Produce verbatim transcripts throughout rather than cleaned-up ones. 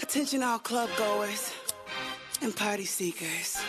Attention all club goers and party seekers.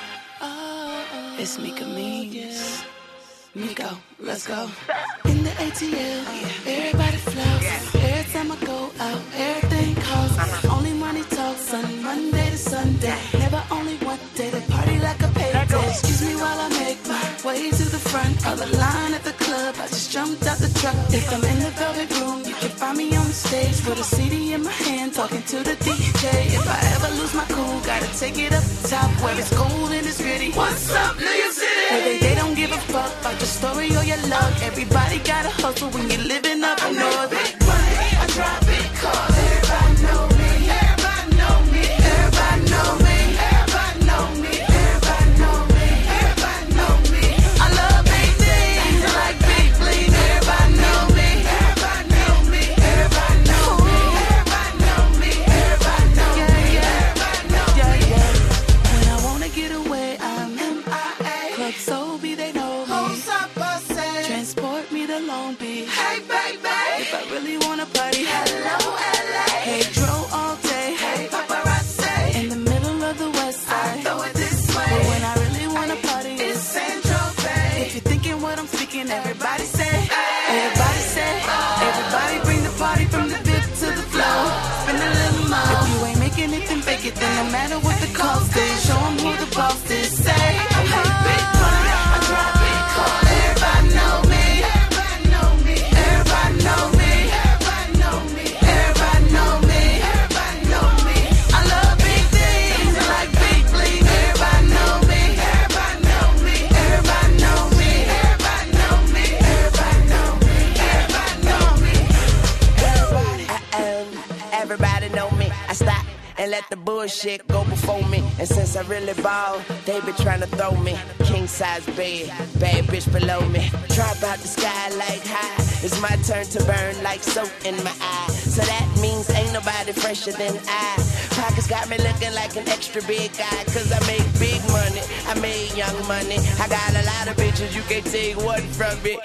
Oh, it's Mika Means. Miko, let's go. In the A T L, everybody flows. Every time I go out, everything costs. Only money talks on Monday to Sunday. Never only one day, they party like a payday. Excuse me while I make my way to the front of the line at the club. I just jumped out the truck. If I'm in the velvet room, you can find me on the stage with a C D in my hand, talking to the D J. If I ever lose my cool, gotta take it up top where it's cold and it's gritty. What's up, New York City? Where they, they don't give a fuck about your story or your luck. Everybody gotta hustle when you're living up north. Big money, I drive big cars. Everybody know me. Everybody know me. Everybody know me. Everybody know me. Everybody know me. Everybody know me. I love big things. I like big bling. Everybody know me. Everybody know me. Everybody know me. Everybody know me. Everybody know me. Everybody know me. Yeah, yeah. When I wanna get away, I'm M I A. Club Sobe, they know me. Who's up, I say? Transport me to Long Beach. Hey, baby. If I really wanna party, hello, L A. Hey, Dro all day. Hey, paparazzi. In the middle of the West Side. I throw it this way. But when I really wanna party, it's Central Bay. If you're thinking what I'm speaking, everybody say. Everybody say. Everybody bring the party from the V I P to the floor. Spend a little more. If you ain't making it, then fake it. Then no matter what the cost is, show 'em who the boss is. Say, I make big money. I drive big cars. Everybody know me. Everybody know me. Everybody know me. Everybody know me. Everybody know me. Everybody know me. I love big things. I like big bling. Everybody know me. Everybody know me. Everybody know me. Everybody know me. Everybody know me. Everybody know me. Everybody. Uh-oh, everybody know me. I stop and let the bullshit go before me. And since I really ball, they been trying to throw me. King size bed, bad bitch below me. Drop out the sky like high. It's my turn to burn like soap in my eye. So that means ain't nobody fresher than I. Pockets got me looking like an extra big guy. Cause I make big money, I made young money. I got a lot of bitches, you can't take one from me.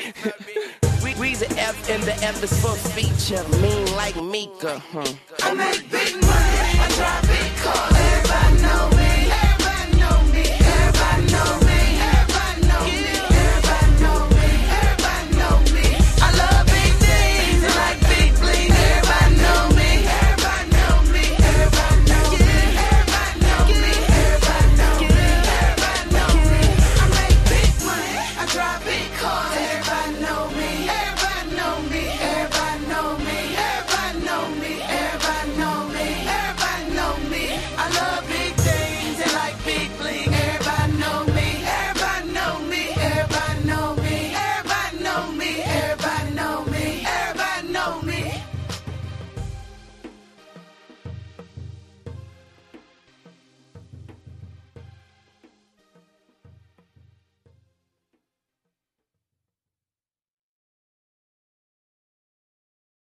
we, we's an F and the F is for feature. Mean like Mika. Hmm. I make big money. I drive big cars.